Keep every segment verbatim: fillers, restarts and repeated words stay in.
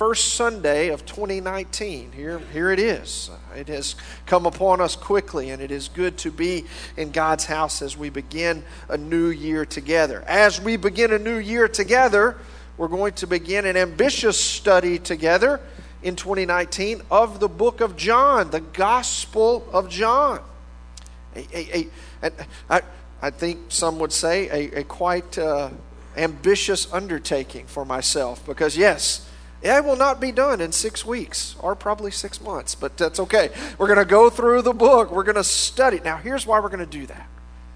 first Sunday of twenty nineteen. Here, here it is. It has come upon us quickly, and it is good to be in God's house as we begin a new year together. As we begin a new year together, we're going to begin an ambitious study together in twenty nineteen of the book of John, the Gospel of John. A, a, a, a, I, I think some would say a, a quite uh, ambitious undertaking for myself, because yes, it will not be done in six weeks or probably six months, but that's okay. We're going to go through the book. We're going to study. Now, here's why we're going to do that.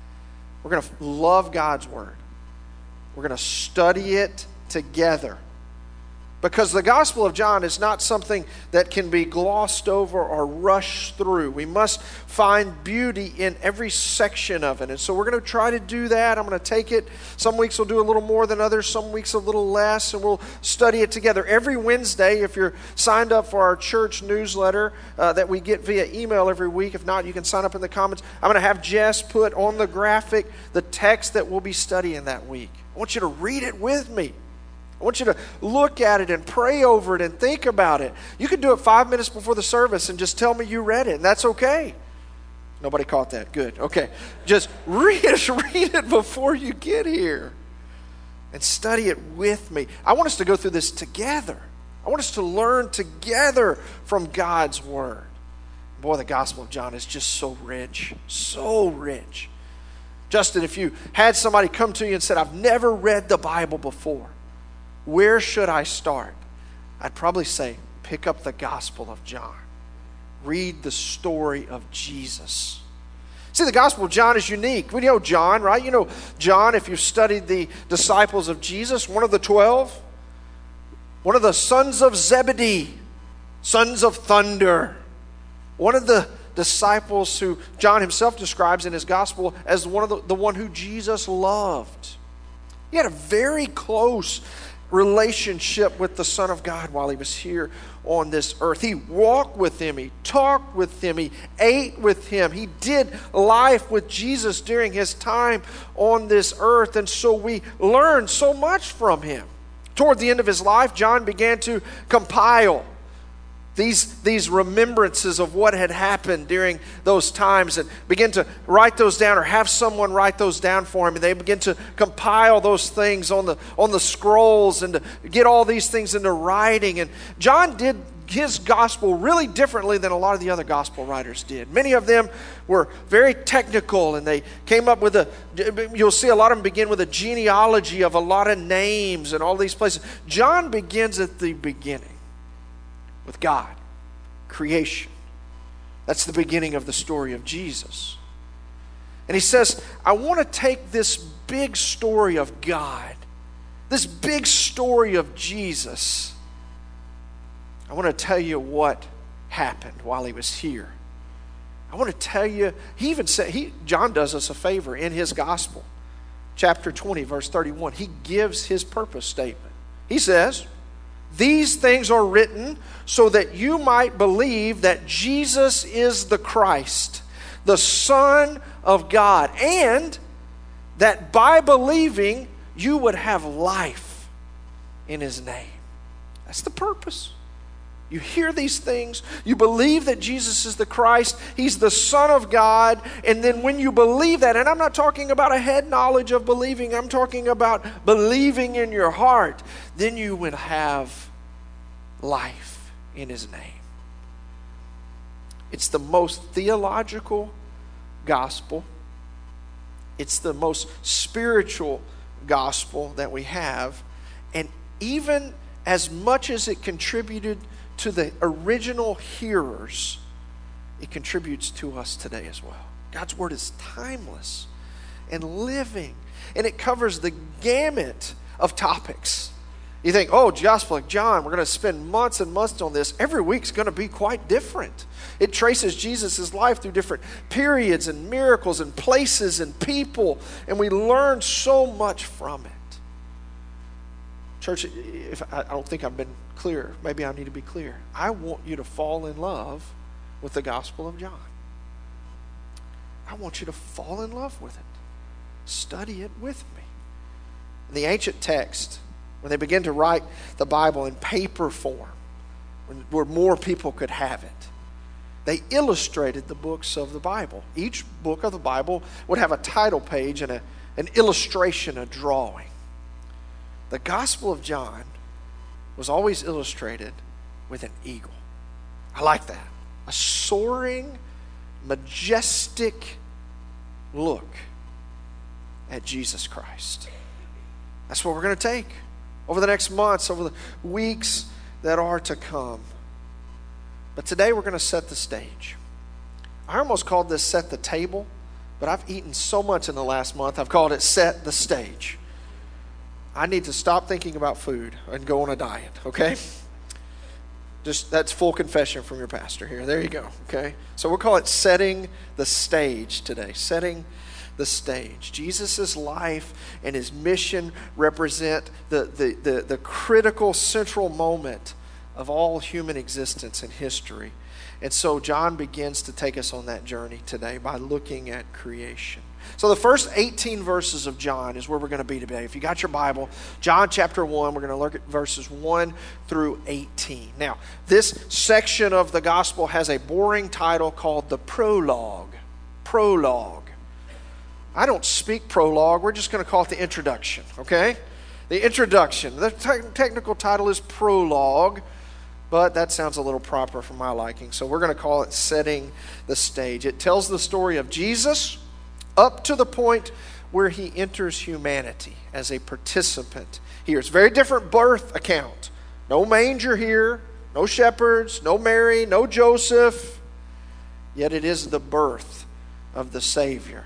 We're going to love God's Word. We're going to study it together. Because the Gospel of John is not something that can be glossed over or rushed through. We must find beauty in every section of it. And so we're going to try to do that. I'm going to take it. Some weeks we'll do a little more than others. Some weeks a little less. And we'll study it together. Every Wednesday, if you're signed up for our church newsletter uh, that we get via email every week. If not, you can sign up in the comments. I'm going to have Jess put on the graphic the text that we'll be studying that week. I want you to read it with me. I want you to look at it and pray over it and think about it. You can do it five minutes before the service and just tell me you read it, and that's okay. Nobody caught that. Good. Okay. Just read it, read it before you get here and study it with me. I want us to go through this together. I want us to learn together from God's Word. Boy, the Gospel of John is just so rich, so rich. Justin, if you had somebody come to you and said, I've never read the Bible before, where should I start? I'd probably say, pick up the Gospel of John. Read the story of Jesus. See, the Gospel of John is unique. We know John, right? You know John, if you've studied the disciples of Jesus, one of the twelve, one of the sons of Zebedee, sons of thunder, one of the disciples who John himself describes in his Gospel as one of the, the one who Jesus loved. He had a very close relationship with the Son of God while he was here on this earth. He walked with him, he talked with him, he ate with him, he did life with Jesus during his time on this earth, and so we learn so much from him. Toward the end of his life, John began to compile These, these remembrances of what had happened during those times and begin to write those down or have someone write those down for him. And they begin to compile those things on the, on the scrolls and to get all these things into writing. And John did his gospel really differently than a lot of the other gospel writers did. Many of them were very technical, and they came up with a, you'll see a lot of them begin with a genealogy of a lot of names and all these places. John begins at the beginning. With God, creation. That's the beginning of the story of Jesus. And he says, I want to take this big story of God, this big story of Jesus. I want to tell you what happened while he was here. I want to tell you, he even said, he, John does us a favor in his gospel. Chapter twenty, verse thirty-one, he gives his purpose statement. He says, these things are written so that you might believe that Jesus is the Christ, the Son of God, and that by believing you would have life in his name. That's the purpose. You hear these things, you believe that Jesus is the Christ, he's the Son of God, and then when you believe that, and I'm not talking about a head knowledge of believing, I'm talking about believing in your heart, then you would have life in his name. It's the most theological gospel. It's the most spiritual gospel that we have, and even as much as it contributed to the original hearers, it contributes to us today as well. God's Word is timeless and living, and it covers the gamut of topics. You think, oh, Gospel of John, we're going to spend months and months on this. Every week's going to be quite different. It traces Jesus' life through different periods and miracles and places and people, and we learn so much from it. Church, if I don't think I've been clear, maybe I need to be clear. I want you to fall in love with the Gospel of John. I want you to fall in love with it. Study it with me. In the ancient text, when they began to write the Bible in paper form, when, where more people could have it, they illustrated the books of the Bible. Each book of the Bible would have a title page and a, an illustration, a drawing. The Gospel of John was always illustrated with an eagle. I like that. A soaring, majestic look at Jesus Christ. That's what we're going to take over the next months, over the weeks that are to come. But today we're going to set the stage. I almost called this set the table, but I've eaten so much in the last month, I've called it set the stage. I need to stop thinking about food and go on a diet, okay? Just, that's full confession from your pastor here. There you go, okay? So we'll call it setting the stage today. Setting the stage. Jesus' life and his mission represent the, the, the, the critical central moment of all human existence and history. And so John begins to take us on that journey today by looking at creation. So the first eighteen verses of John is where we're going to be today. If you got your Bible, John chapter one, we're going to look at verses one through eighteen. Now, this section of the gospel has a boring title called the prologue. Prologue. I don't speak prologue. We're just going to call it the introduction, okay? The introduction. The te- technical title is prologue, but that sounds a little proper for my liking. So we're going to call it setting the stage. It tells the story of Jesus up to the point where he enters humanity as a participant here. It's a very different birth account. No manger here, no shepherds, no Mary, no Joseph. Yet it is the birth of the Savior.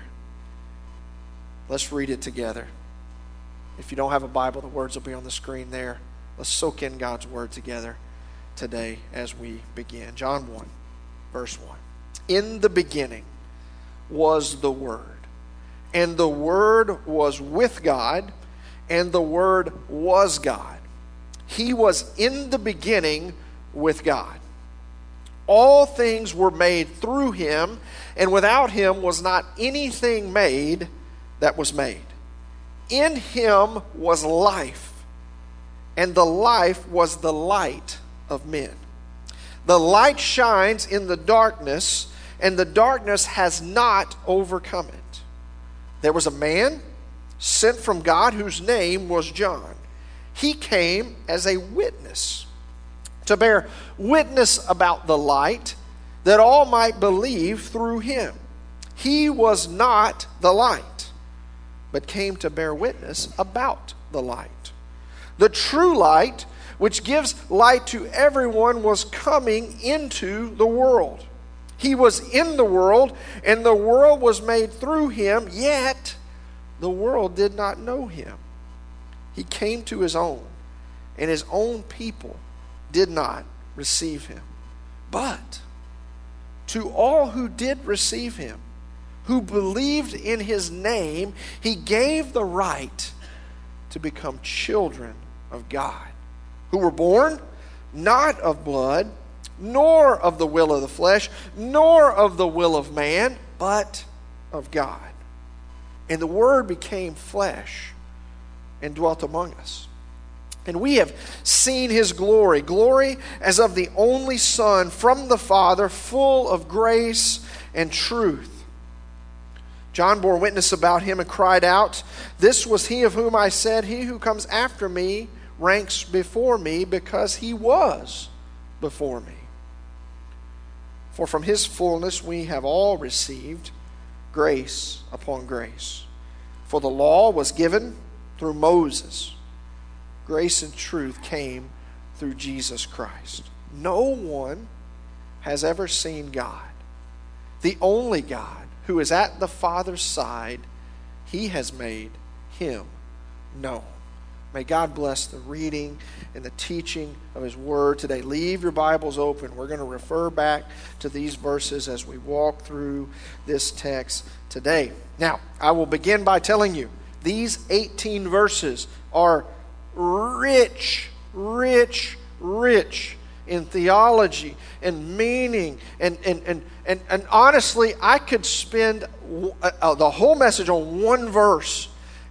Let's read it together. If you don't have a Bible, the words will be on the screen there. Let's soak in God's word together today as we begin. John one, verse one. In the beginning was the Word, and the Word was with God, and the Word was God. He was in the beginning with God. All things were made through him, and without him was not anything made that was made. In him was life, and the life was the light of men. The light shines in the darkness, and the darkness has not overcome it. There was a man sent from God whose name was John. He came as a witness to bear witness about the light, that all might believe through him. He was not the light, but came to bear witness about the light. The true light, which gives light to everyone, was coming into the world. He was in the world, and the world was made through him, yet the world did not know him. He came to his own, and his own people did not receive him. But to all who did receive him, who believed in his name, he gave the right to become children of God, who were born not of blood, nor of the will of the flesh, nor of the will of man, but of God. And the Word became flesh and dwelt among us. And we have seen his glory, glory as of the only Son from the Father, full of grace and truth. John bore witness about him and cried out, "This was he of whom I said, he who comes after me ranks before me, because he was before me." For from his fullness we have all received grace upon grace. For the law was given through Moses. Grace and truth came through Jesus Christ. No one has ever seen God. The only God who is at the Father's side, he has made him known. May God bless the reading and the teaching of his word today. Leave your Bibles open. We're going to refer back to these verses as we walk through this text today. Now, I will begin by telling you, these eighteen verses are rich, rich, rich in theology and meaning. And, and, and, and, and honestly, I could spend uh, the whole message on one verse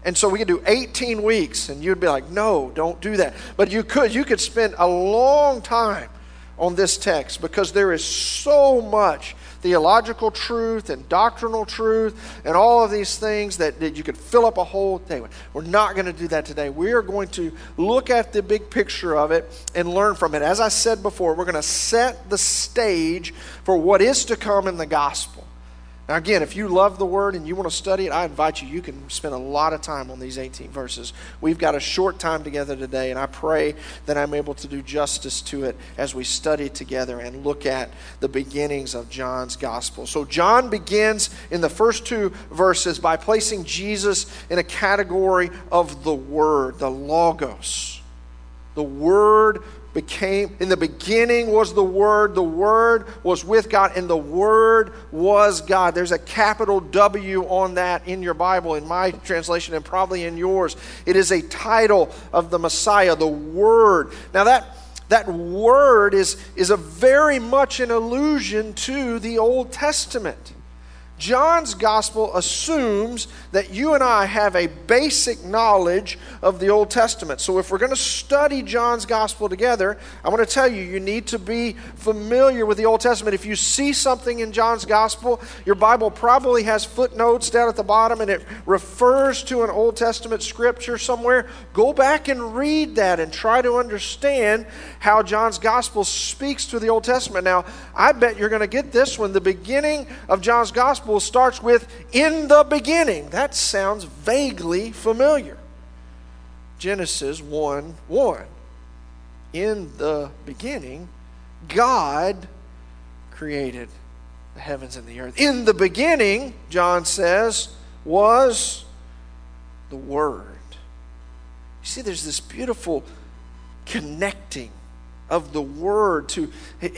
And so we could do eighteen weeks, and you'd be like, no, don't do that. But you could. You could spend a long time on this text because there is so much theological truth and doctrinal truth and all of these things that, that you could fill up a whole day with. We're not going to do that today. We are going to look at the big picture of it and learn from it. As I said before, we're going to set the stage for what is to come in the gospel. Now again, if you love the Word and you want to study it, I invite you. You can spend a lot of time on these eighteen verses. We've got a short time together today, and I pray that I'm able to do justice to it as we study together and look at the beginnings of John's Gospel. So John begins in the first two verses by placing Jesus in a category of the Word, the Logos. The Word became, in the beginning was the Word, the Word was with God, and the Word was God. There's a capital W on that in your Bible, in my translation, and probably in yours. It is a title of the Messiah, the Word. Now that that word is, is a very much an allusion to the Old Testament. John's gospel assumes that you and I have a basic knowledge of the Old Testament. So if we're going to study John's gospel together, I want to tell you, you need to be familiar with the Old Testament. If you see something in John's gospel, your Bible probably has footnotes down at the bottom and it refers to an Old Testament scripture somewhere. Go back and read that and try to understand how John's gospel speaks to the Old Testament. Now, I bet you're going to get this one. The beginning of John's gospel starts with, in the beginning. That sounds vaguely familiar. Genesis one one. In the beginning, God created the heavens and the earth. In the beginning, John says, was the Word. You see, there's this beautiful connecting of the Word to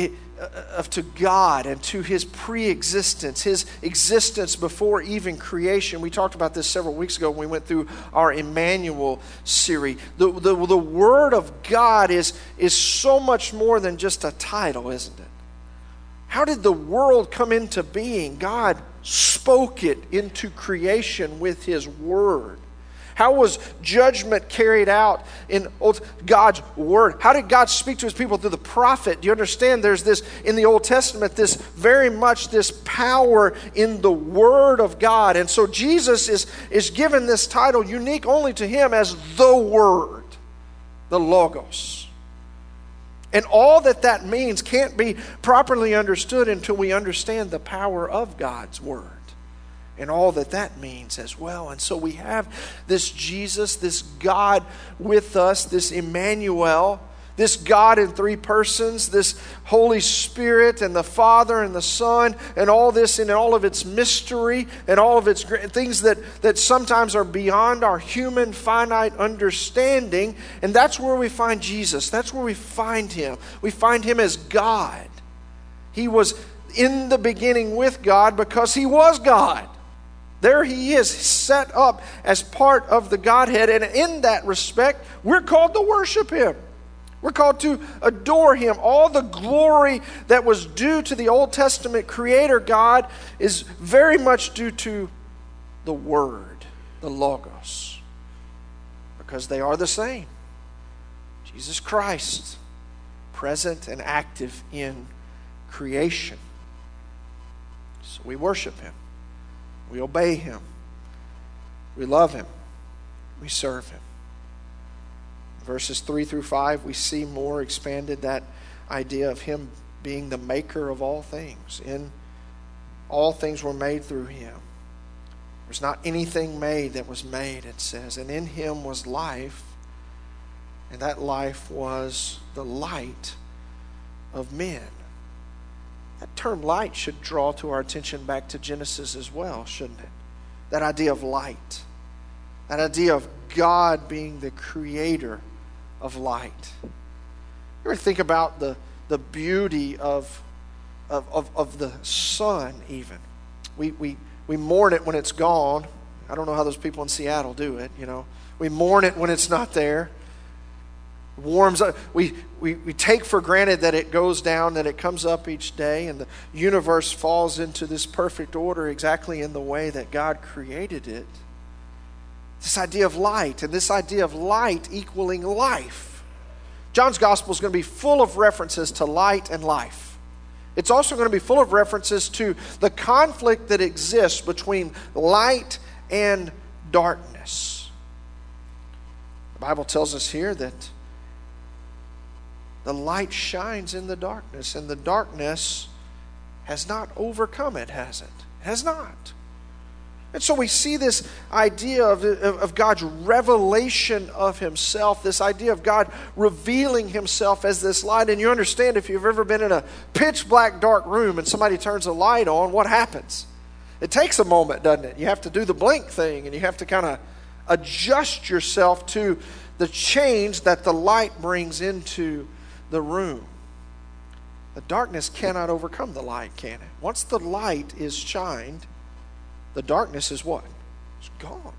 of to God and to His pre-existence, His existence before even creation. We talked about this several weeks ago when we went through our Emmanuel series. The, the, the Word of God is, is so much more than just a title, isn't it? How did the world come into being? God spoke it into creation with His Word. How was judgment carried out in God's Word? How did God speak to His people through the prophet? Do you understand there's this, in the Old Testament, this very much this power in the Word of God. And so Jesus is, is given this title unique only to Him as the Word, the Logos. And all that that means can't be properly understood until we understand the power of God's Word. And all that that means as well. And so we have this Jesus, this God with us, this Emmanuel, this God in three persons, this Holy Spirit and the Father and the Son, and all this in all of its mystery and all of its things that, that sometimes are beyond our human finite understanding. And that's where we find Jesus. That's where we find Him. We find Him as God. He was in the beginning with God because He was God. There He is, set up as part of the Godhead. And in that respect, we're called to worship Him. We're called to adore Him. All the glory that was due to the Old Testament Creator God is very much due to the Word, the Logos. Because they are the same. Jesus Christ, present and active in creation. So we worship Him. We obey Him. We love Him. We serve Him. Verses three through five, we see more expanded that idea of Him being the maker of all things. In all things were made through Him. There's not anything made that was made, it says. And in Him was life, and that life was the light of men. That term light should draw to our attention back to Genesis as well, shouldn't it? That idea of light. That idea of God being the creator of light. You ever think about the, the beauty of, of, of, of the sun even? We, we, we mourn it when it's gone. I don't know how those people in Seattle do it, you know. We mourn it when it's not there. Warms up. We, we, we take for granted that it goes down, that it comes up each day, and the universe falls into this perfect order exactly in the way that God created it. This idea of light, and this idea of light equaling life. John's gospel is going to be full of references to light and life. It's also going to be full of references to the conflict that exists between light and darkness. The Bible tells us here that the light shines in the darkness, and the darkness has not overcome it, has it? It has not. And so we see this idea of, of God's revelation of himself, this idea of God revealing himself as this light. And you understand, if you've ever been in a pitch black dark room and somebody turns a light on, what happens? It takes a moment, doesn't it? You have to do the blink thing, and you have to kind of adjust yourself to the change that the light brings into the room. The darkness cannot overcome the light, can it? Once the light is shined, the darkness is what? It's gone.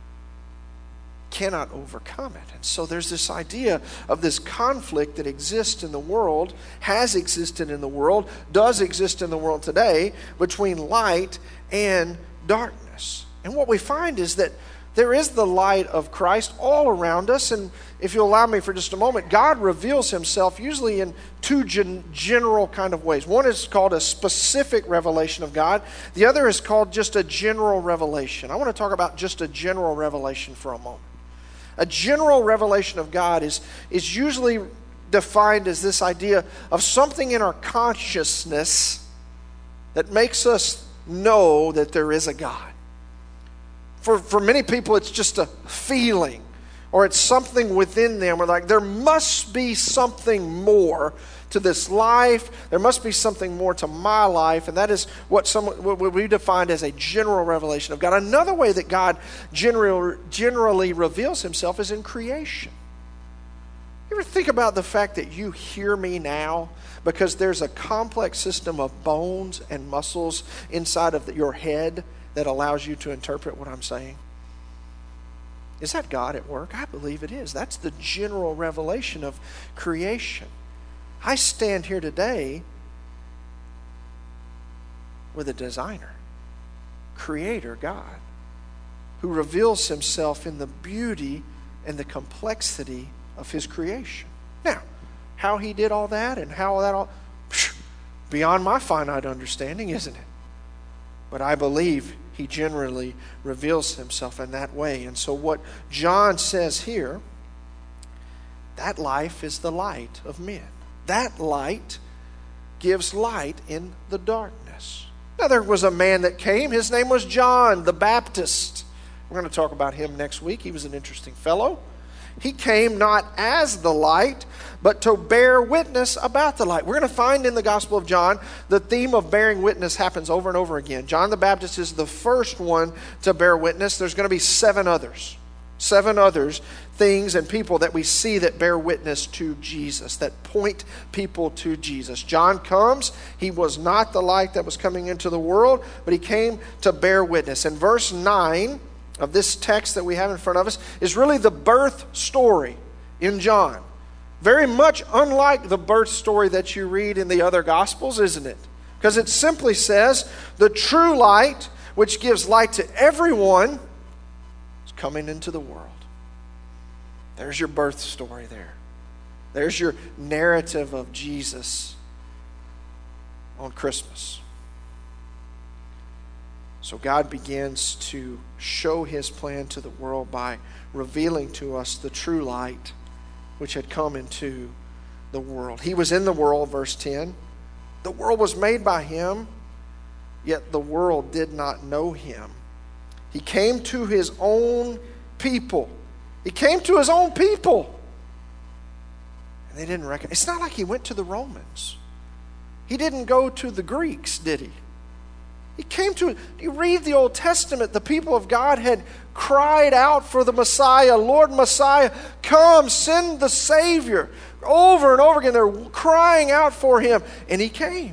Cannot overcome it. And so there's this idea of this conflict that exists in the world, has existed in the world, does exist in the world today, between light and darkness. And what we find is that there is the light of Christ all around us. And if you'll allow me for just a moment, God reveals himself usually in two gen- general kind of ways. One is called a specific revelation of God. The other is called just a general revelation. I want to talk about just a general revelation for a moment. A general revelation of God is, is usually defined as this idea of something in our consciousness that makes us know that there is a God. For, for many people, it's just a feeling, or it's something within them. We're like, there must be something more to this life. There must be something more to my life. And that is what, some, what we defined as a general revelation of God. Another way that God generally, generally reveals himself is in creation. You ever think about the fact that you hear me now because there's a complex system of bones and muscles inside of the, your head that allows you to interpret what I'm saying? Is that God at work? I believe it is. That's the general revelation of creation. I stand here today with a designer, creator God, who reveals himself in the beauty and the complexity of his creation. Now, how he did all that and how that all, beyond my finite understanding, isn't it? But I believe he generally reveals himself in that way. And so what John says here, that life is the light of men. That light gives light in the darkness. Now there was a man that came. His name was John the Baptist. We're going to talk about him next week. He was an interesting fellow. He came not as the light, but to bear witness about the light. We're going to find in the Gospel of John, the theme of bearing witness happens over and over again. John the Baptist is the first one to bear witness. There's going to be seven others. Seven others, things and people that we see that bear witness to Jesus, that point people to Jesus. John comes. He was not the light that was coming into the world, but he came to bear witness. In verse nine of this text that we have in front of us is really the birth story in John. Very much unlike the birth story that you read in the other Gospels, isn't it? Because it simply says, the true light, which gives light to everyone, is coming into the world. There's your birth story there. There's your narrative of Jesus on Christmas. So God begins to show his plan to the world by revealing to us the true light which had come into the world. He was in the world, verse ten. The world was made by him, yet the world did not know him. He came to his own people. He came to his own people. And they didn't recognize. It's not like he went to the Romans. He didn't go to the Greeks, did he? He came to, you read the Old Testament, the people of God had cried out for the Messiah. Lord Messiah, come, send the Savior. Over and over again, they're crying out for him. And he came.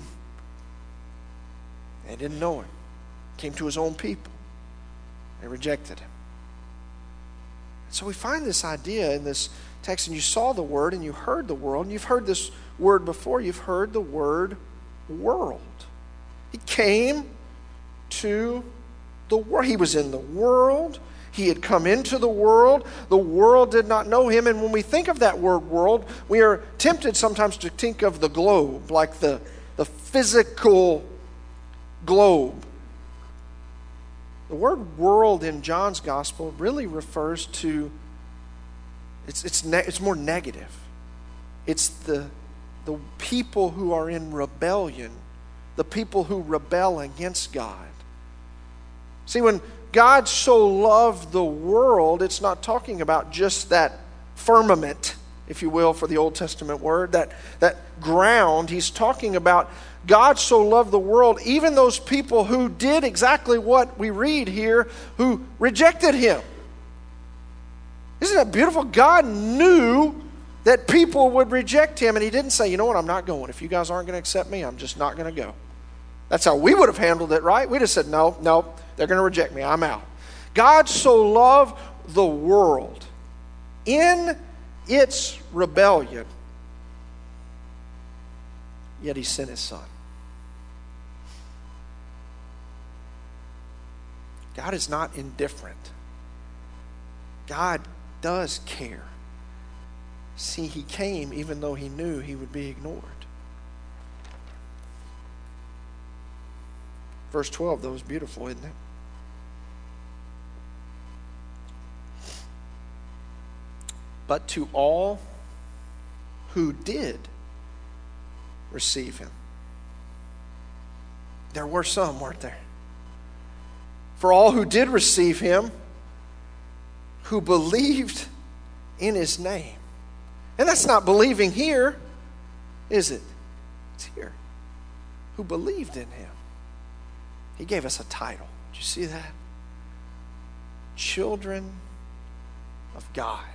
They didn't know him. Came to his own people. They rejected him. So we find this idea in this text, and you saw the word and you heard the word, and you've heard this word before. You've heard the word world. He came to the world. He was in the world. He had come into the world. The world did not know him. And when we think of that word world, we are tempted sometimes to think of the globe, like the, the physical globe. The word world in John's gospel really refers to, it's, it's, ne- it's more negative. It's the, the people who are in rebellion, the people who rebel against God. See, when God so loved the world, it's not talking about just that firmament, if you will, for the Old Testament word, that, that ground. He's talking about God so loved the world, even those people who did exactly what we read here, who rejected him. Isn't that beautiful? God knew that people would reject him, and he didn't say, you know what, I'm not going. If you guys aren't going to accept me, I'm just not going to go. That's how we would have handled it, right? We'd have said, no, no, they're going to reject me. I'm out. God so loved the world in its rebellion, yet he sent his son. God is not indifferent. God does care. See, he came even though he knew he would be ignored. Verse twelve, though, is beautiful, isn't it? But to all who did receive him. There were some, weren't there? For all who did receive him, who believed in his name. And that's not believing here, is it? It's here. Who believed in him. He gave us a title. Did you see that? Children of God.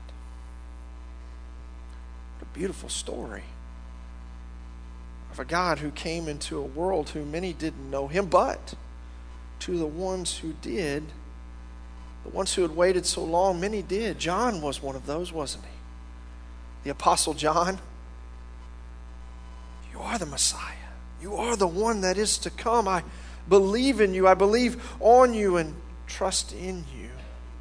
What a beautiful story of a God who came into a world who many didn't know him, but to the ones who did, the ones who had waited so long, many did. John was one of those, wasn't he? The Apostle John. You are the Messiah. You are the one that is to come. I believe in you. I believe on you and trust in you.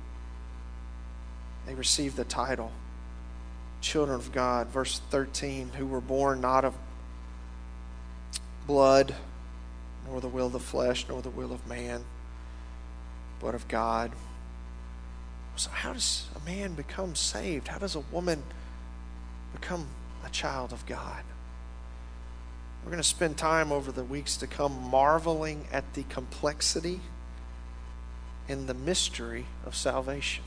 They received the title, children of God. Verse thirteen, who were born not of blood, nor the will of the flesh, nor the will of man, but of God. So how does a man become saved? How does a woman become a child of God? We're going to spend time over the weeks to come marveling at the complexity and the mystery of salvation.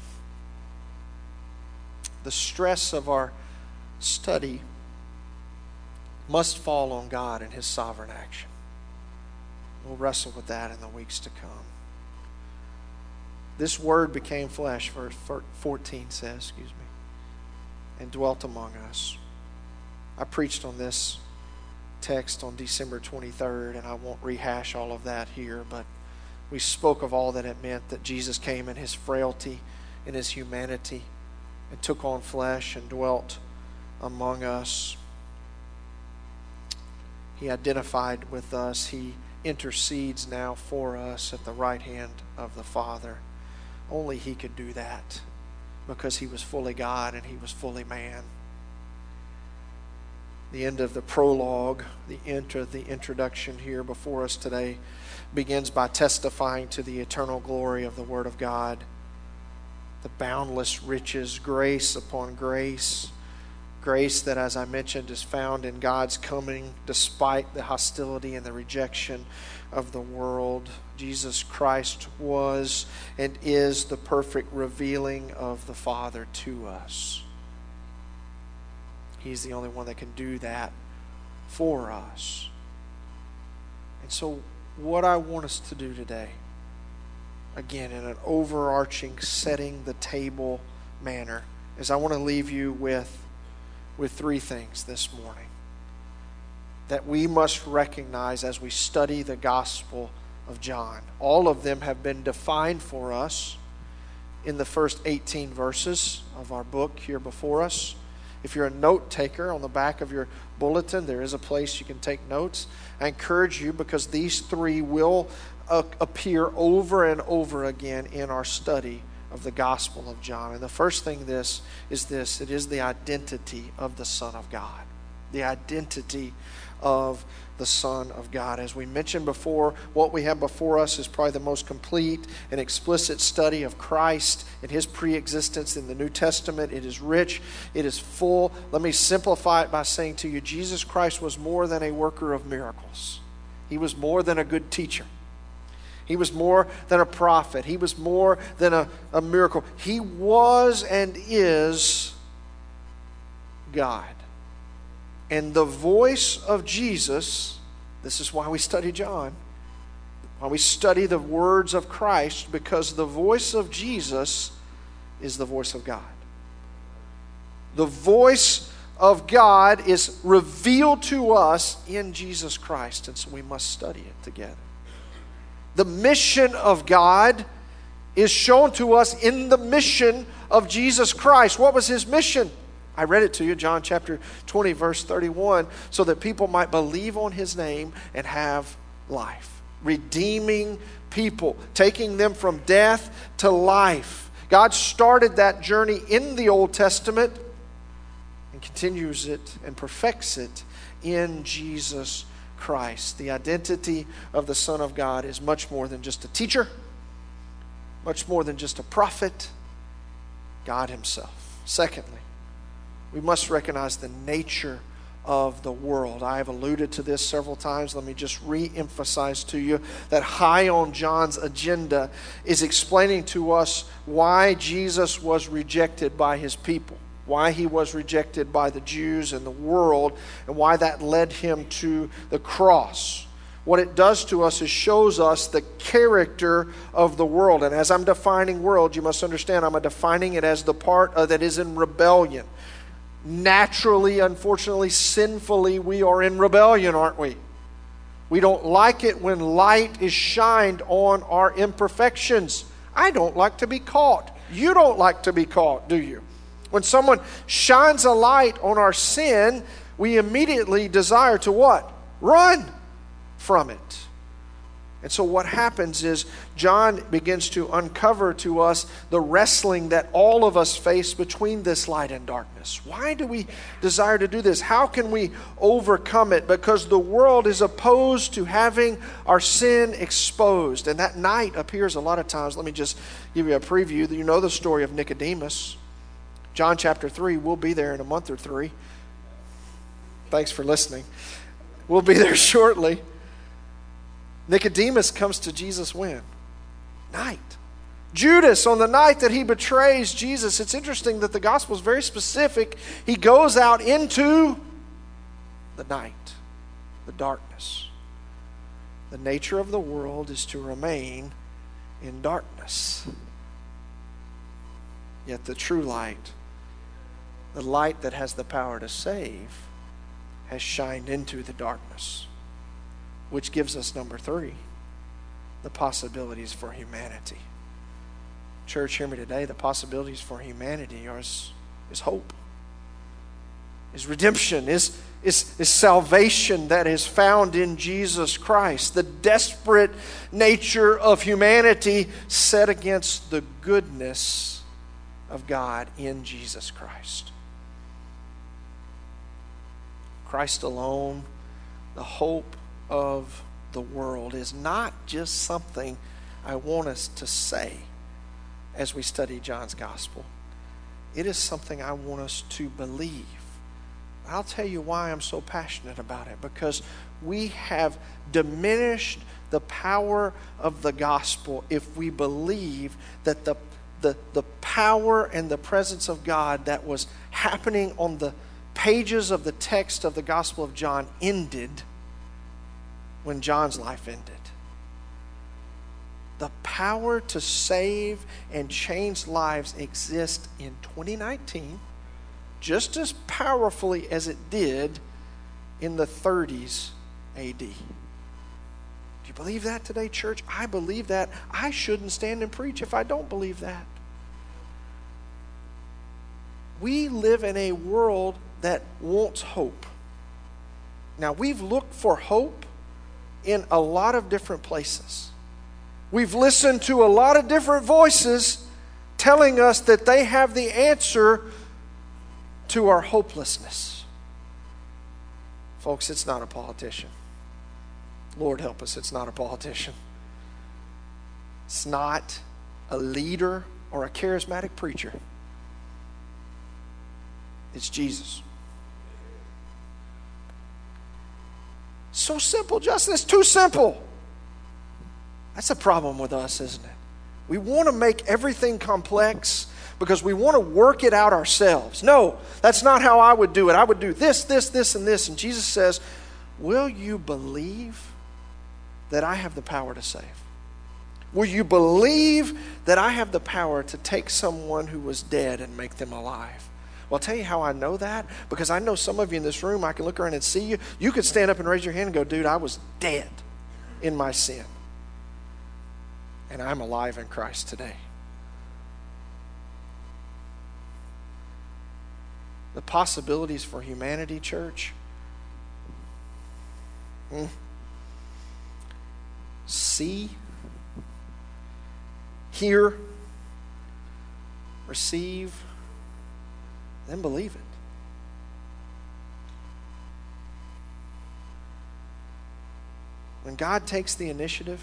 The stress of our study must fall on God and his sovereign action. We'll wrestle with that in the weeks to come. This word became flesh, verse fourteen says, excuse me, and dwelt among us. I preached on this text on December twenty-third, and I won't rehash all of that here, but we spoke of all that it meant that Jesus came in his frailty, in his humanity, and took on flesh and dwelt among us. He identified with us. He intercedes now for us at the right hand of the Father. Only he could do that because he was fully God and he was fully man. The end of the prologue, the intro, the introduction here before us today begins by testifying to the eternal glory of the Word of God, the boundless riches, grace upon grace, grace that, as I mentioned, is found in God's coming despite the hostility and the rejection of the world. Jesus Christ was and is the perfect revealing of the Father to us. He's the only one that can do that for us. And so what I want us to do today, again, in an overarching setting the table manner, is I want to leave you with, with three things this morning that we must recognize as we study the Gospel of John. All of them have been defined for us in the first eighteen verses of our book here before us. If you're a note taker, on the back of your bulletin, there is a place you can take notes. I encourage you, because these three will uh, appear over and over again in our study of the Gospel of John. And the first thing this is this. It is the identity of the Son of God. The identity of the Son of God. As we mentioned before, what we have before us is probably the most complete and explicit study of Christ and His pre-existence in the New Testament. It is rich. It is full. Let me simplify it by saying to you, Jesus Christ was more than a worker of miracles. He was more than a good teacher. He was more than a prophet. He was more than a, a miracle. He was and is God. And the voice of Jesus, this is why we study John, why we study the words of Christ, because the voice of Jesus is the voice of God. The voice of God is revealed to us in Jesus Christ, and so we must study it together. The mission of God is shown to us in the mission of Jesus Christ. What was His mission? I read it to you, John chapter twenty, verse thirty-one, so that people might believe on His name and have life. Redeeming people, taking them from death to life. God started that journey in the Old Testament and continues it and perfects it in Jesus Christ. The identity of the Son of God is much more than just a teacher, much more than just a prophet, God Himself. Secondly, we must recognize the nature of the world. I have alluded to this several times. Let me just re-emphasize to you that high on John's agenda is explaining to us why Jesus was rejected by His people, why He was rejected by the Jews and the world, and why that led Him to the cross. What it does to us is shows us the character of the world. And as I'm defining world, you must understand I'm defining it as the part uh, that is in rebellion. Naturally, unfortunately, sinfully, we are in rebellion, aren't we? We don't like it when light is shined on our imperfections. I don't like to be caught. You don't like to be caught, do you? When someone shines a light on our sin, we immediately desire to what? Run from it. And so what happens is John begins to uncover to us the wrestling that all of us face between this light and darkness. Why do we desire to do this? How can we overcome it? Because the world is opposed to having our sin exposed. And that night appears a lot of times. Let me just give you a preview. You know the story of Nicodemus. John chapter three, we'll be there in a month or three. Thanks for listening. We'll be there shortly. Nicodemus comes to Jesus when? Night. Judas, on the night that he betrays Jesus, it's interesting that the gospel is very specific. He goes out into the night, the darkness. The nature of the world is to remain in darkness. Yet the true light, the light that has the power to save, has shined into the darkness. Which gives us number three, the possibilities for humanity. Church, hear me today. The possibilities for humanity are is, is hope, is redemption, is, is, is salvation that is found in Jesus Christ. The desperate nature of humanity set against the goodness of God in Jesus Christ. Christ alone, the hope of the world, is not just something I want us to say as we study John's gospel. It is something I want us to believe. I'll tell you why I'm so passionate about it. Because we have diminished the power of the gospel if we believe that the, the, the power and the presence of God that was happening on the pages of the text of the Gospel of John ended when John's life ended. The power to save and change lives exists in twenty nineteen just as powerfully as it did in the thirties A D. Do you believe that today, church? I believe that. I shouldn't stand and preach if I don't believe that. We live in a world that wants hope. Now, we've looked for hope in a lot of different places. We've listened to a lot of different voices telling us that they have the answer to our hopelessness. Folks, it's not a politician. Lord help us, it's not a politician. It's not a leader or a charismatic preacher. It's Jesus. So simple, Justin. It's too simple. That's a problem with us, isn't it? We want to make everything complex because we want to work it out ourselves. No, that's not how I would do it. I would do this, this, this, and this. And Jesus says, will you believe that I have the power to save? Will you believe that I have the power to take someone who was dead and make them alive? Well, I'll tell you how I know that. Because I know some of you in this room, I can look around and see you. You could stand up and raise your hand and go, dude, I was dead in my sin. And I'm alive in Christ today. The possibilities for humanity, church. Hmm. See, hear, receive, then believe it. When God takes the initiative,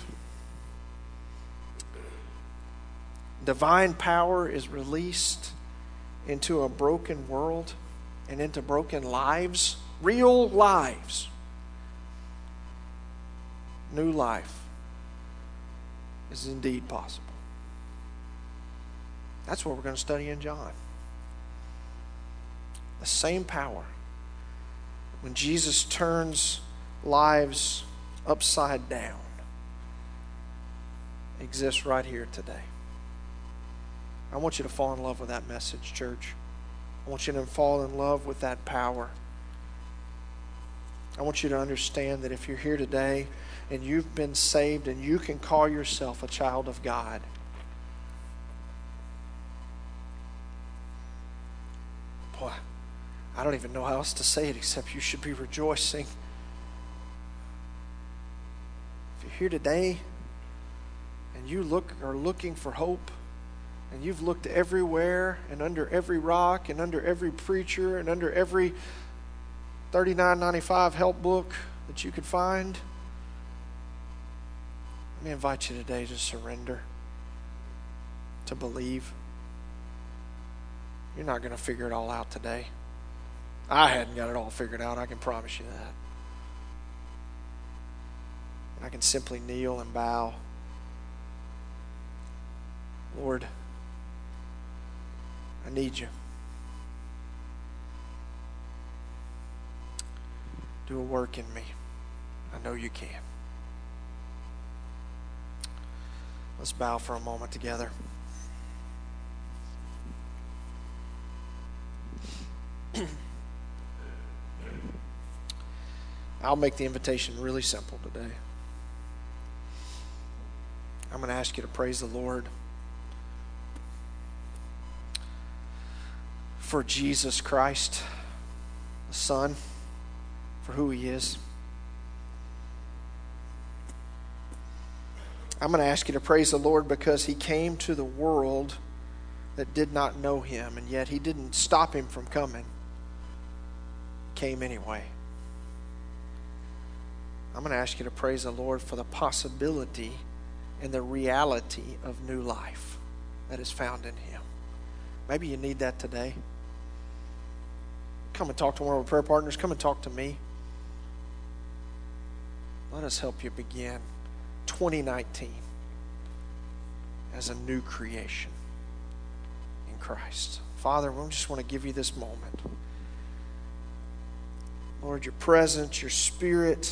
divine power is released into a broken world and into broken lives, real lives. New life is indeed possible. That's what we're going to study in John. The same power. When Jesus turns lives upside down, exists right here today. I want you to fall in love with that message, church. I want you to fall in love with that power. I want you to understand that if you're here today and you've been saved and you can call yourself a child of God, boy, I don't even know how else to say it except you should be rejoicing. If you're here today and you look are looking for hope, and you've looked everywhere and under every rock and under every preacher and under every thirty-nine ninety-five help book that you could find, let me invite you today to surrender, to believe. You're not going to figure it all out today. I hadn't got it all figured out, I can promise you that. I can simply kneel and bow. Lord, I need you. Do a work in me. I know you can. Let's bow for a moment together. I'll make the invitation really simple today. I'm going to ask you to praise the Lord for Jesus Christ, the Son, for who He is. I'm going to ask you to praise the Lord because He came to the world that did not know Him, and yet He didn't stop Him from coming. He came anyway. I'm going to ask you to praise the Lord for the possibility and the reality of new life that is found in Him. Maybe you need that today. Come and talk to one of our prayer partners. Come and talk to me. Let us help you begin twenty nineteen as a new creation in Christ. Father, we just want to give you this moment. Lord, your presence, your Spirit,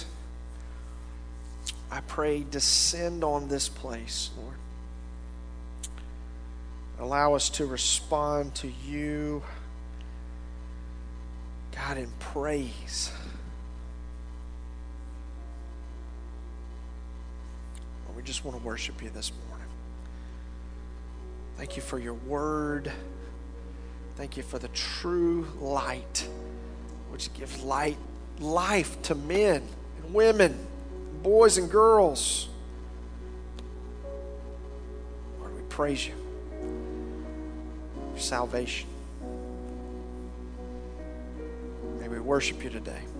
I pray, descend on this place, Lord. Allow us to respond to you, God, in praise. Lord, we just want to worship you this morning. Thank you for your word. Thank you for the true light, which gives light, life to men and women, boys and girls. Lord, we praise you. salvation. May we worship you today.